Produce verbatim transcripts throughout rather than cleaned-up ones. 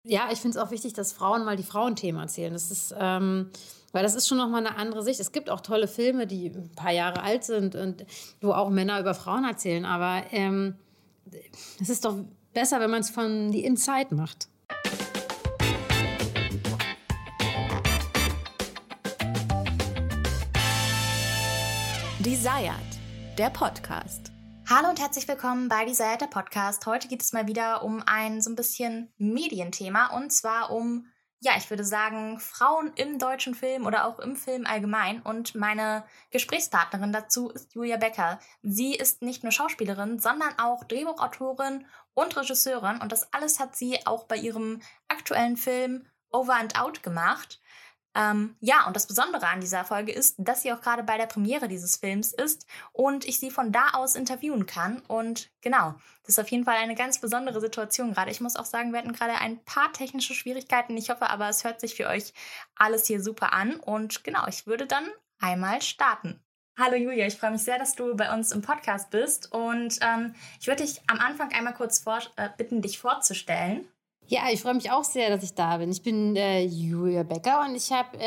Ja, ich finde es auch wichtig, dass Frauen mal die Frauenthemen erzählen. Das ist, ähm weil das ist schon noch mal 'ne andere Sicht. Es gibt auch tolle Filme, die 'n paar Jahre alt sind und wo auch Männer über Frauen erzählen, aber, ähm, es ist doch besser, wenn man's von the inside macht. Desired, der Podcast. Hallo und herzlich willkommen bei Desired, der Podcast. Heute geht es mal wieder um ein so ein bisschen Medienthema und zwar um, ja, ich würde sagen, Frauen im deutschen Film oder auch im Film allgemein. Und meine Gesprächspartnerin dazu ist Julia Becker. Sie ist nicht nur Schauspielerin, sondern auch Drehbuchautorin und Regisseurin und das alles hat sie auch bei ihrem aktuellen Film Over and Out gemacht. Ähm, ja, und das Besondere an dieser Folge ist, dass sie auch gerade bei der Premiere dieses Films ist und ich sie von da aus interviewen kann. Und genau, das ist auf jeden Fall eine ganz besondere Situation gerade. Ich muss auch sagen, wir hatten gerade ein paar technische Schwierigkeiten. Ich hoffe aber, es hört sich für euch alles hier super an. Und genau, ich würde dann einmal starten. Hallo Julia, ich freue mich sehr, dass du bei uns im Podcast bist. Und ähm, ich würde dich am Anfang einmal kurz vor, äh, bitten, dich vorzustellen. Ja, ich freue mich auch sehr, dass ich da bin. Ich bin äh, Julia Becker und ich habe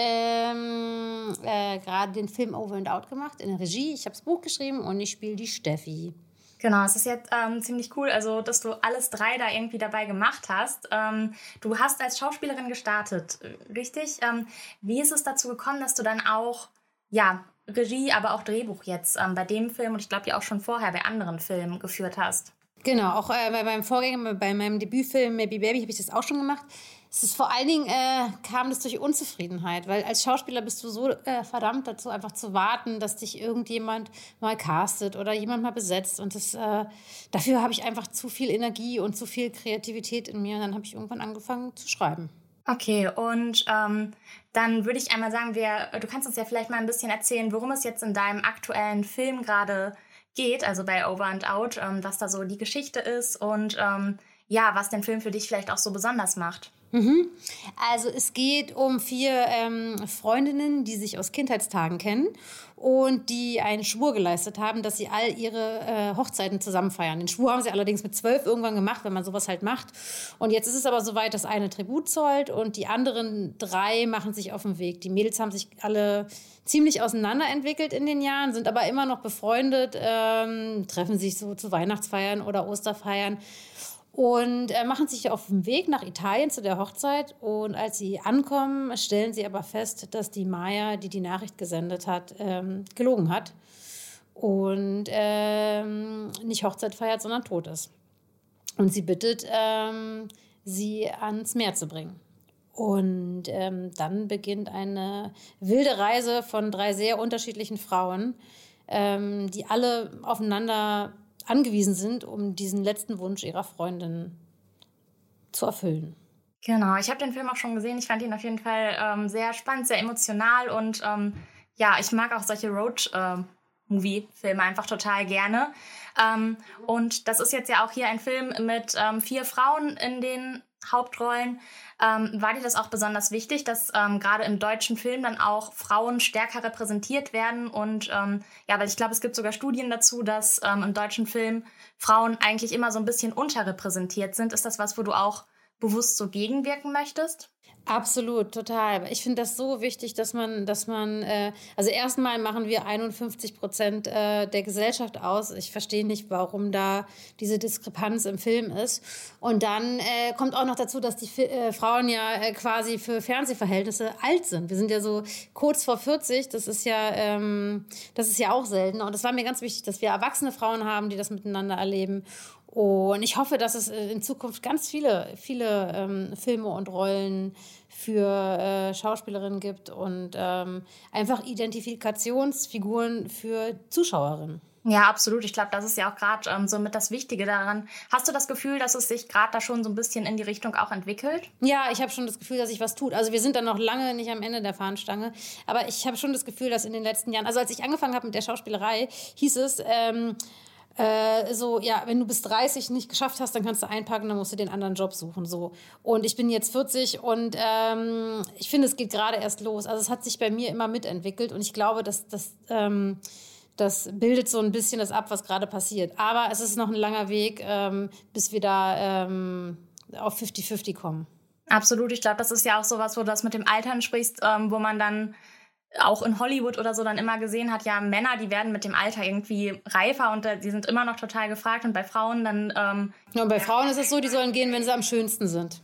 ähm, äh, gerade den Film Over and Out gemacht in der Regie. Ich habe das Buch geschrieben und ich spiele die Steffi. Genau, es ist jetzt ähm, ziemlich cool, also dass du alles drei da irgendwie dabei gemacht hast. Ähm, du hast als Schauspielerin gestartet, richtig? Ähm, wie ist es dazu gekommen, dass du dann auch, ja, Regie, aber auch Drehbuch jetzt ähm, bei dem Film und ich glaube ja auch schon vorher bei anderen Filmen geführt hast? Genau, auch äh, bei meinem Vorgänger, bei meinem Debütfilm Maybe Baby habe ich das auch schon gemacht. Es ist vor allen Dingen, äh, kam das durch Unzufriedenheit, weil als Schauspieler bist du so äh, verdammt dazu, einfach zu warten, dass dich irgendjemand mal castet oder jemand mal besetzt. Und das, äh, dafür habe ich einfach zu viel Energie und zu viel Kreativität in mir. Und dann habe ich irgendwann angefangen zu schreiben. Okay, und ähm, dann würde ich einmal sagen, wir, du kannst uns ja vielleicht mal ein bisschen erzählen, worum es jetzt in deinem aktuellen Film gerade geht, also bei Over and Out, ähm, was da so die Geschichte ist und ähm, ja, was den Film für dich vielleicht auch so besonders macht. Mhm. Also es geht um vier ähm, Freundinnen, die sich aus Kindheitstagen kennen und die einen Schwur geleistet haben, dass sie all ihre äh, Hochzeiten zusammen feiern. Den Schwur haben sie allerdings mit zwölf irgendwann gemacht, wenn man sowas halt macht. Und jetzt ist es aber soweit, dass eine Tribut zollt und die anderen drei machen sich auf den Weg. Die Mädels haben sich alle ziemlich auseinanderentwickelt in den Jahren, sind aber immer noch befreundet, ähm, treffen sich so zu Weihnachtsfeiern oder Osterfeiern. Und äh, machen sich auf den Weg nach Italien zu der Hochzeit. Und als sie ankommen, stellen sie aber fest, dass die Maya, die die Nachricht gesendet hat, ähm, gelogen hat. Und ähm, nicht Hochzeit feiert, sondern tot ist. Und sie bittet, ähm, sie ans Meer zu bringen. Und ähm, dann beginnt eine wilde Reise von drei sehr unterschiedlichen Frauen, ähm, die alle aufeinander angewiesen sind, um diesen letzten Wunsch ihrer Freundin zu erfüllen. Genau, ich habe den Film auch schon gesehen. Ich fand ihn auf jeden Fall ähm, sehr spannend, sehr emotional und ähm, ja, ich mag auch solche Road-Movie-Filme einfach total gerne. Ähm, und das ist jetzt ja auch hier ein Film mit ähm, vier Frauen in den Hauptrollen. Ähm, war dir das auch besonders wichtig, dass ähm, gerade im deutschen Film dann auch Frauen stärker repräsentiert werden? Und ähm, ja, weil ich glaube, es gibt sogar Studien dazu, dass ähm, im deutschen Film Frauen eigentlich immer so ein bisschen unterrepräsentiert sind. Ist das was, wo du auch bewusst so gegenwirken möchtest? Absolut, total. Ich finde das so wichtig, dass man, dass man, äh, also erstmal machen wir einundfünfzig Prozent äh, der Gesellschaft aus. Ich verstehe nicht, warum da diese Diskrepanz im Film ist. Und dann äh, kommt auch noch dazu, dass die äh, Frauen ja äh, quasi für Fernsehverhältnisse alt sind. Wir sind ja so kurz vor vierzig. Das ist ja, ähm, das ist ja auch selten. Und es war mir ganz wichtig, dass wir erwachsene Frauen haben, die das miteinander erleben. Und ich hoffe, dass es in Zukunft ganz viele, viele ähm, Filme und Rollen für äh, Schauspielerinnen gibt und ähm, einfach Identifikationsfiguren für Zuschauerinnen. Ja, absolut. Ich glaube, das ist ja auch gerade ähm, so mit das Wichtige daran. Hast du das Gefühl, dass es sich gerade da schon so ein bisschen in die Richtung auch entwickelt? Ja, ich habe schon das Gefühl, dass sich was tut. Also wir sind dann noch lange nicht am Ende der Fahnenstange. Aber ich habe schon das Gefühl, dass in den letzten Jahren, also als ich angefangen habe mit der Schauspielerei, hieß es, ähm, Äh, so, ja, wenn du bis dreißig nicht geschafft hast, dann kannst du einpacken, dann musst du den anderen Job suchen. So. Und ich bin jetzt vierzig und ähm, ich finde, es geht gerade erst los. Also es hat sich bei mir immer mitentwickelt und ich glaube, dass das, ähm, das bildet so ein bisschen das ab, was gerade passiert. Aber es ist noch ein langer Weg, ähm, bis wir da ähm, auf fünfzig fünfzig kommen. Absolut, ich glaube, das ist ja auch sowas, wo du das mit dem Altern sprichst, ähm, wo man dann auch in Hollywood oder so dann immer gesehen hat, ja, Männer, die werden mit dem Alter irgendwie reifer und äh, die sind immer noch total gefragt. Und bei Frauen dann... Ähm, ja, und bei Frauen ist es so, die sollen gehen, wenn sie am schönsten sind.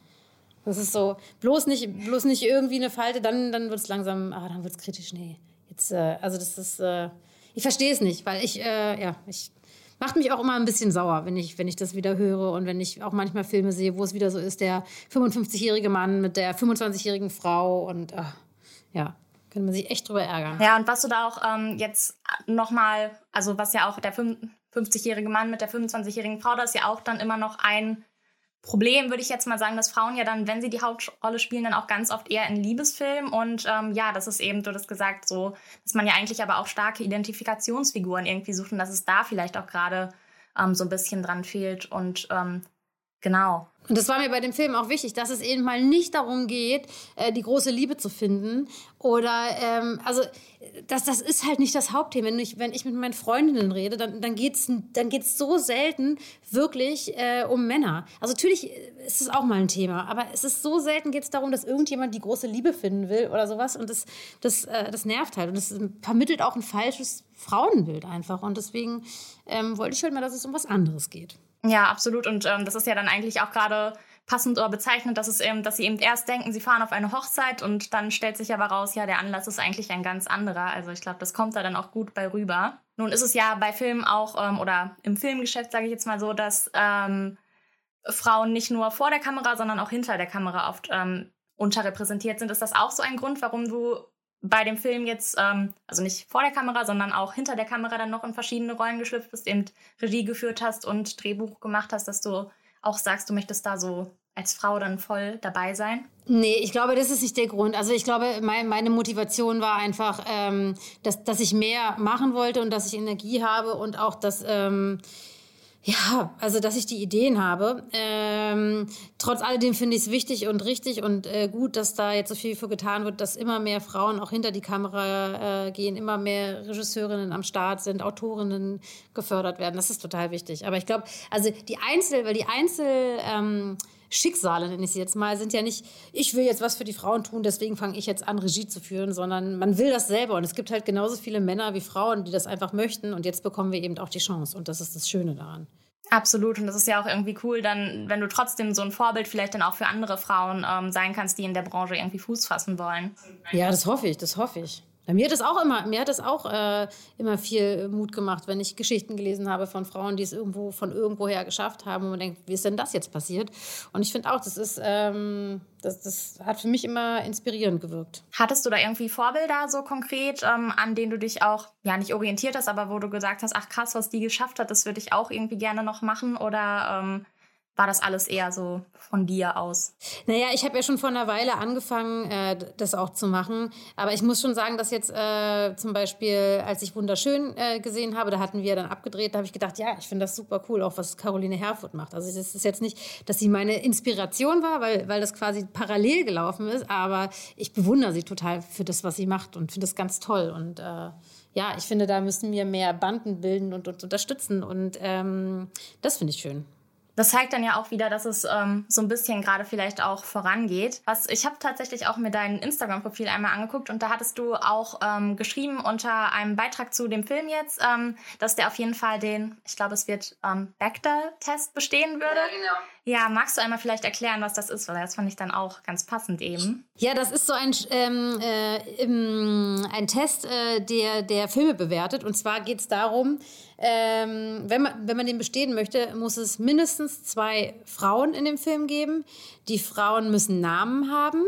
Das ist so, bloß nicht, bloß nicht irgendwie eine Falte, dann, dann wird es langsam, ah, dann wird es kritisch, nee. Jetzt, äh, also das ist, äh, ich verstehe es nicht, weil ich, äh, ja, ich... Macht mich auch immer ein bisschen sauer, wenn ich, wenn ich das wieder höre und wenn ich auch manchmal Filme sehe, wo es wieder so ist, der fünfundfünfzigjährige Mann mit der fünfundzwanzigjährigen Frau und ach, ja, könnte man sich echt drüber ärgern. Ja, und was du da auch ähm, jetzt nochmal, also was ja auch der fünfzigjährige Mann mit der fünfundzwanzigjährigen Frau, das ist ja auch dann immer noch ein Problem, würde ich jetzt mal sagen, dass Frauen ja dann, wenn sie die Hauptrolle spielen, dann auch ganz oft eher in Liebesfilmen. Und ähm, ja, das ist eben, du hast gesagt, so, dass man ja eigentlich aber auch starke Identifikationsfiguren irgendwie sucht und dass es da vielleicht auch gerade ähm, so ein bisschen dran fehlt. Und ähm, genau. Und das war mir bei dem Film auch wichtig, dass es eben mal nicht darum geht, äh, die große Liebe zu finden. Oder, ähm, also, das, das ist halt nicht das Hauptthema. Wenn ich, wenn ich mit meinen Freundinnen rede, dann, dann geht es dann geht's so selten wirklich äh, um Männer. Also, natürlich ist es auch mal ein Thema, aber es ist so selten, geht es darum, dass irgendjemand die große Liebe finden will oder sowas. Und das, das, äh, das nervt halt. Und das vermittelt auch ein falsches Frauenbild einfach. Und deswegen ähm, wollte ich halt mal, dass es um was anderes geht. Ja, absolut. Und ähm, das ist ja dann eigentlich auch gerade passend oder bezeichnend, dass es eben, dass sie eben erst denken, sie fahren auf eine Hochzeit und dann stellt sich aber raus, ja, der Anlass ist eigentlich ein ganz anderer. Also ich glaube, das kommt da dann auch gut bei rüber. Nun ist es ja bei Filmen auch, ähm, oder im Filmgeschäft, sage ich jetzt mal so, dass ähm, Frauen nicht nur vor der Kamera, sondern auch hinter der Kamera oft ähm, unterrepräsentiert sind. Ist das auch so ein Grund, warum du bei dem Film jetzt, ähm, also nicht vor der Kamera, sondern auch hinter der Kamera dann noch in verschiedene Rollen geschlüpft bist, eben Regie geführt hast und Drehbuch gemacht hast, dass du auch sagst, du möchtest da so als Frau dann voll dabei sein? Nee, ich glaube, das ist nicht der Grund. Also ich glaube, mein, meine Motivation war einfach, ähm, dass, dass ich mehr machen wollte und dass ich Energie habe und auch, dass... Ähm, Ja, also dass ich die Ideen habe. Ähm, trotz alledem finde ich es wichtig und richtig und äh, gut, dass da jetzt so viel für getan wird, dass immer mehr Frauen auch hinter die Kamera äh, gehen, immer mehr Regisseurinnen am Start sind, Autorinnen gefördert werden. Das ist total wichtig. Aber ich glaube, also die Einzel, weil die Einzel... Ähm, Schicksale, nenne ich sie jetzt mal, sind ja nicht, ich will jetzt was für die Frauen tun, deswegen fange ich jetzt an, Regie zu führen, sondern man will das selber. Und es gibt halt genauso viele Männer wie Frauen, die das einfach möchten. Und jetzt bekommen wir eben auch die Chance. Und das ist das Schöne daran. Absolut. Und das ist ja auch irgendwie cool, dann, wenn du trotzdem so ein Vorbild vielleicht dann auch für andere Frauen ähm, sein kannst, die in der Branche irgendwie Fuß fassen wollen. Ja, das hoffe ich, das hoffe ich. Mir hat das auch immer, mir hat das auch äh, immer viel Mut gemacht, wenn ich Geschichten gelesen habe von Frauen, die es irgendwo von irgendwoher geschafft haben und man denkt, wie ist denn das jetzt passiert? Und ich finde auch, das ist, ähm, das, das hat für mich immer inspirierend gewirkt. Hattest du da irgendwie Vorbilder so konkret, ähm, an denen du dich auch, ja nicht orientiert hast, aber wo du gesagt hast, ach krass, was die geschafft hat, das würde ich auch irgendwie gerne noch machen oder ähm war das alles eher so von dir aus? Naja, ich habe ja schon vor einer Weile angefangen, äh, das auch zu machen. Aber ich muss schon sagen, dass jetzt äh, zum Beispiel, als ich Wunderschön äh, gesehen habe, da hatten wir dann abgedreht, da habe ich gedacht, ja, ich finde das super cool, auch was Caroline Herfurth macht. Also das ist jetzt nicht, dass sie meine Inspiration war, weil, weil das quasi parallel gelaufen ist, aber ich bewundere sie total für das, was sie macht und finde das ganz toll. Und äh, ja, ich finde, da müssen wir mehr Banden bilden und uns unterstützen. Und ähm, das finde ich schön. Das zeigt dann ja auch wieder, dass es ähm, so ein bisschen gerade vielleicht auch vorangeht. Was ich habe tatsächlich auch mir dein Instagram-Profil einmal angeguckt und da hattest du auch ähm, geschrieben unter einem Beitrag zu dem Film jetzt, ähm, dass der auf jeden Fall den, ich glaube, es wird ähm, Bechdel-Test bestehen würde. Ja, genau. Ja, magst du einmal vielleicht erklären, was das ist? Weil das fand ich dann auch ganz passend eben. Ja, das ist so ein, ähm, äh, im, ein Test, äh, der, der Filme bewertet. Und zwar geht es darum, ähm, wenn man, wenn man den bestehen möchte, muss es mindestens zwei Frauen in dem Film geben. Die Frauen müssen Namen haben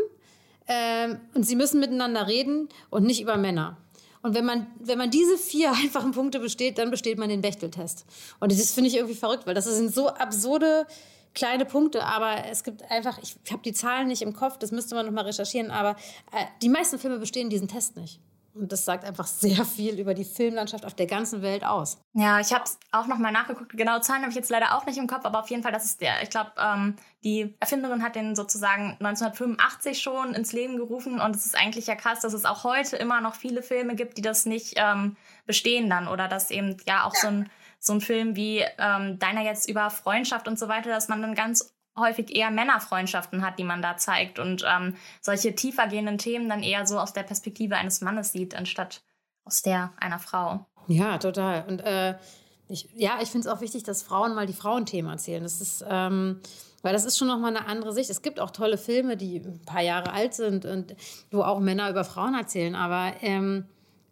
ähm, und sie müssen miteinander reden und nicht über Männer. Und wenn man, wenn man diese vier einfachen Punkte besteht, dann besteht man den Bechdel-Test. Und das finde ich irgendwie verrückt, weil das sind so absurde kleine Punkte, aber es gibt einfach, ich habe die Zahlen nicht im Kopf, das müsste man noch mal recherchieren, aber äh, die meisten Filme bestehen diesen Test nicht. Und das sagt einfach sehr viel über die Filmlandschaft auf der ganzen Welt aus. Ja, ich habe es auch noch mal nachgeguckt. Genaue Zahlen habe ich jetzt leider auch nicht im Kopf, aber auf jeden Fall, das ist der, ich glaube, ähm, die Erfinderin hat den sozusagen neunzehnhundertfünfundachtzig schon ins Leben gerufen und es ist eigentlich ja krass, dass es auch heute immer noch viele Filme gibt, die das nicht ähm, bestehen dann oder dass eben ja auch ja. so ein so ein Film wie ähm, deiner jetzt über Freundschaft und so weiter, dass man dann ganz häufig eher Männerfreundschaften hat, die man da zeigt und ähm, solche tiefergehenden Themen dann eher so aus der Perspektive eines Mannes sieht, anstatt aus der einer Frau. Ja, total. Und äh, ich, ja, ich finde es auch wichtig, dass Frauen mal die Frauenthemen erzählen. Das ist, ähm, weil das ist schon nochmal eine andere Sicht. Es gibt auch tolle Filme, die ein paar Jahre alt sind und wo auch Männer über Frauen erzählen. Aber ähm,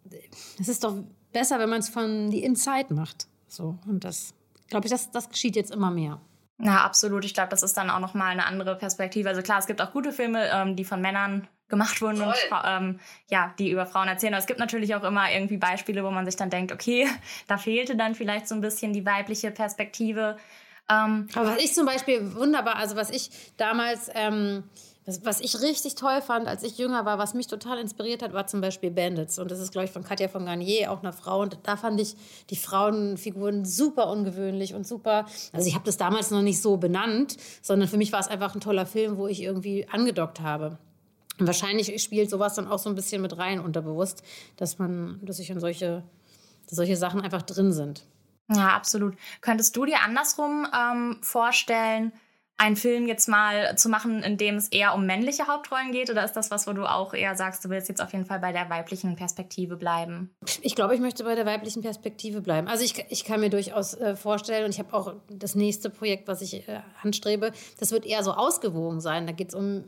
es ist doch besser, wenn man es von die Inside macht. So, und das, glaube ich, das, das geschieht jetzt immer mehr. Ja, absolut. Ich glaube, das ist dann auch nochmal eine andere Perspektive. Also klar, es gibt auch gute Filme, ähm, die von Männern gemacht wurden Toll. und ähm, ja, die über Frauen erzählen. Aber es gibt natürlich auch immer irgendwie Beispiele, wo man sich dann denkt, okay, da fehlte dann vielleicht so ein bisschen die weibliche Perspektive. Ähm, Aber was ich zum Beispiel wunderbar, also was ich damals, ähm, was, was ich richtig toll fand, als ich jünger war, was mich total inspiriert hat, war zum Beispiel Bandits. Und das ist, glaube ich, von Katja von Garnier, auch eine Frau. Und da fand ich die Frauenfiguren super ungewöhnlich und super. Also ich habe das damals noch nicht so benannt, sondern für mich war es einfach ein toller Film, wo ich irgendwie angedockt habe. Und wahrscheinlich spielt sowas dann auch so ein bisschen mit rein unterbewusst, dass man, dass ich an solche, dass solche Sachen einfach drin sind. Ja, absolut. Könntest du dir andersrum ähm, vorstellen, einen Film jetzt mal zu machen, in dem es eher um männliche Hauptrollen geht? Oder ist das was, wo du auch eher sagst, du willst jetzt auf jeden Fall bei der weiblichen Perspektive bleiben? Ich glaube, ich möchte bei der weiblichen Perspektive bleiben. Also ich, ich kann mir durchaus äh, vorstellen, und ich habe auch das nächste Projekt, was ich äh, anstrebe, das wird eher so ausgewogen sein. Da geht es um,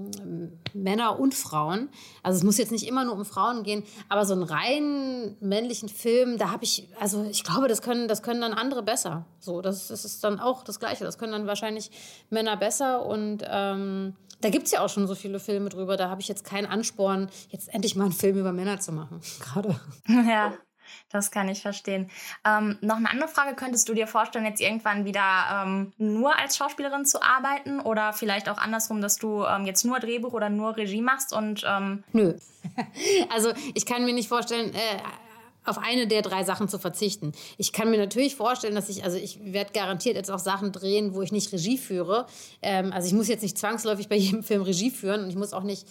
um Männer und Frauen. Also es muss jetzt nicht immer nur um Frauen gehen, aber so einen rein männlichen Film, da habe ich, also ich glaube, das können, das können dann andere besser. So, das, das ist dann auch das Gleiche. Das können dann wahrscheinlich Männer besser und ähm, da gibt es ja auch schon so viele Filme drüber. Da habe ich jetzt keinen Ansporn, jetzt endlich mal einen Film über Männer zu machen. Gerade. Ja, das kann ich verstehen. Ähm, noch eine andere Frage. Könntest du dir vorstellen, jetzt irgendwann wieder ähm, nur als Schauspielerin zu arbeiten oder vielleicht auch andersrum, dass du ähm, jetzt nur Drehbuch oder nur Regie machst? Und ähm Nö. Also ich kann mir nicht vorstellen, äh, auf eine der drei Sachen zu verzichten. Ich kann mir natürlich vorstellen, dass ich, also ich werde garantiert jetzt auch Sachen drehen, wo ich nicht Regie führe. Ähm, also ich muss jetzt nicht zwangsläufig bei jedem Film Regie führen und ich muss auch nicht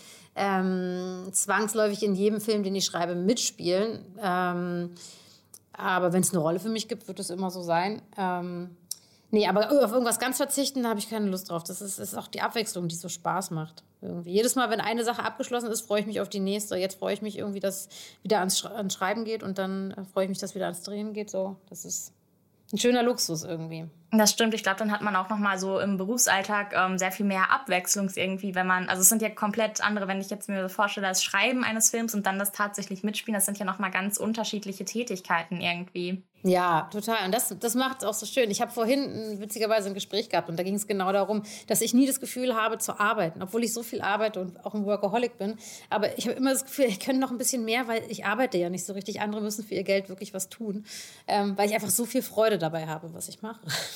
ähm, zwangsläufig in jedem Film, den ich schreibe, mitspielen. Ähm, aber wenn es eine Rolle für mich gibt, wird es immer so sein. Ähm, nee, aber auf irgendwas ganz verzichten, da habe ich keine Lust drauf. Das ist, ist auch die Abwechslung, die so Spaß macht. Irgendwie. Jedes Mal, wenn eine Sache abgeschlossen ist, freue ich mich auf die nächste. Jetzt freue ich mich irgendwie, dass wieder ans, ans Schreiben geht und dann freue ich mich, dass wieder ans Drehen geht. So, das ist ein schöner Luxus irgendwie. Das stimmt. Ich glaube, dann hat man auch noch mal so im Berufsalltag ähm, sehr viel mehr Abwechslung irgendwie, wenn man, also es sind ja komplett andere, wenn ich jetzt mir so vorstelle, das Schreiben eines Films und dann das tatsächlich Mitspielen, das sind ja noch mal ganz unterschiedliche Tätigkeiten irgendwie. Ja, total. Und das, das macht es auch so schön. Ich habe vorhin witzigerweise ein Gespräch gehabt und da ging es genau darum, dass ich nie das Gefühl habe zu arbeiten, obwohl ich so viel arbeite und auch ein Workaholic bin. Aber ich habe immer das Gefühl, ich könnte noch ein bisschen mehr, weil ich arbeite ja nicht so richtig. Andere müssen für ihr Geld wirklich was tun, ähm, weil ich einfach so viel Freude dabei habe, was ich mache.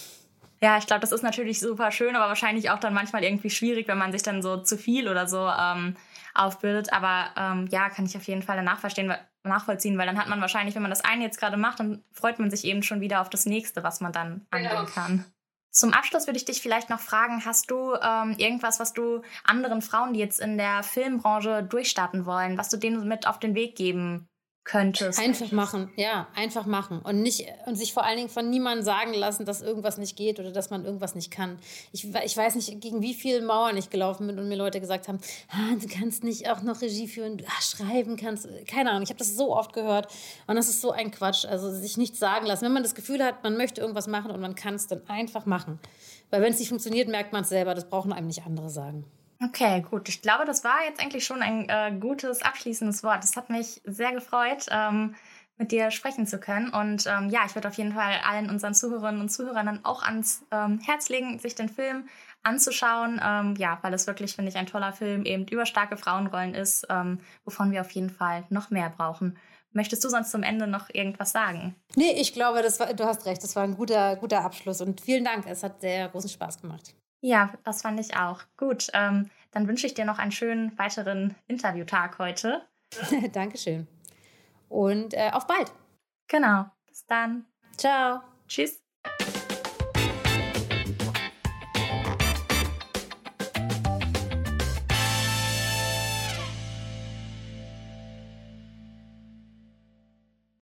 Ja, ich glaube, das ist natürlich super schön, aber wahrscheinlich auch dann manchmal irgendwie schwierig, wenn man sich dann so zu viel oder so ähm, aufbildet. Aber ähm, ja, kann ich auf jeden Fall danach verstehen, nachvollziehen, weil dann hat man wahrscheinlich, wenn man das eine jetzt gerade macht, dann freut man sich eben schon wieder auf das nächste, was man dann angehen ja. kann. Zum Abschluss würde ich dich vielleicht noch fragen, hast du ähm, irgendwas, was du anderen Frauen, die jetzt in der Filmbranche durchstarten wollen, was du denen mit auf den Weg geben könntest? Einfach machen, ja, einfach machen und nicht und sich vor allen Dingen von niemandem sagen lassen, dass irgendwas nicht geht oder dass man irgendwas nicht kann. Ich, ich weiß nicht, gegen wie viele Mauern ich gelaufen bin und mir Leute gesagt haben, ah, du kannst nicht auch noch Regie führen, ach, schreiben kannst, keine Ahnung. Ich habe das so oft gehört und das ist so ein Quatsch. Also sich nichts sagen lassen. Wenn man das Gefühl hat, man möchte irgendwas machen und man kann es dann einfach machen. Weil wenn es nicht funktioniert, merkt man es selber. Das brauchen einem nicht andere sagen. Okay, gut. Ich glaube, das war jetzt eigentlich schon ein äh, gutes, abschließendes Wort. Es hat mich sehr gefreut, ähm, mit dir sprechen zu können. Und ähm, ja, ich würde auf jeden Fall allen unseren Zuhörerinnen und Zuhörern dann auch ans ähm, Herz legen, sich den Film anzuschauen. Ähm, ja, weil es wirklich, finde ich, ein toller Film eben über starke Frauenrollen ist, ähm, wovon wir auf jeden Fall noch mehr brauchen. Möchtest du sonst zum Ende noch irgendwas sagen? Nee, ich glaube, das war, du hast recht. Das war ein guter, guter Abschluss. Und vielen Dank. Es hat sehr großen Spaß gemacht. Ja, das fand ich auch. Gut, ähm, dann wünsche ich dir noch einen schönen weiteren Interviewtag heute. Dankeschön. Und äh, auf bald. Genau. Bis dann. Ciao. Tschüss.